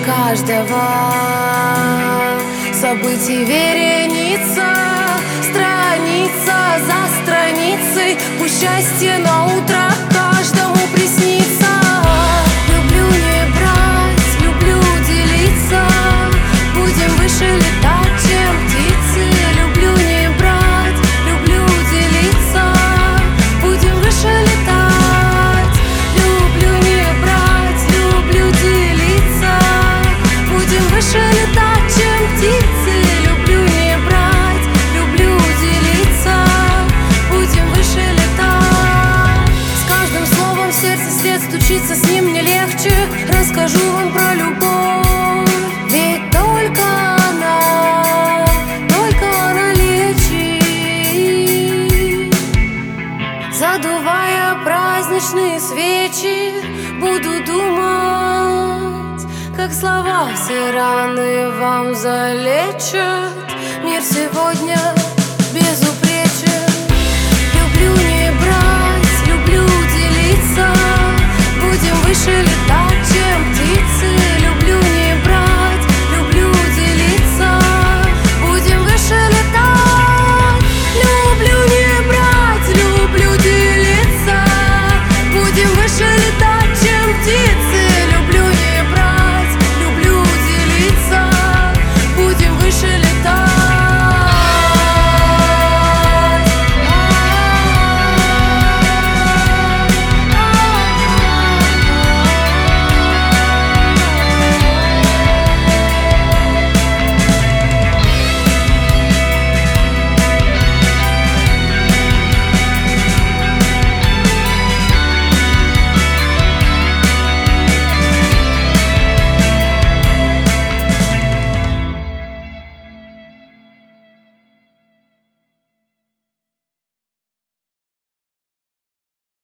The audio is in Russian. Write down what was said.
каждого событий вереница, страница за страницей. Пусть счастье на утро каждому приснится. Люблю не брать, люблю делиться. Будем выше летать, чем птицы. Люблю не брать, люблю делиться. Будем выше летать. Люблю не брать, люблю делиться. Будем выше летать, чем птицы. Люблю не брать, люблю делиться. Будем выше летать. С каждым словом в сердце свет стучится, с ним мне легче. Расскажу вам про любовь, ведь только она лечит. Задувая праздничные свечи, буду думать, как слова все раны вам залечат. Мир сегодня безупречен.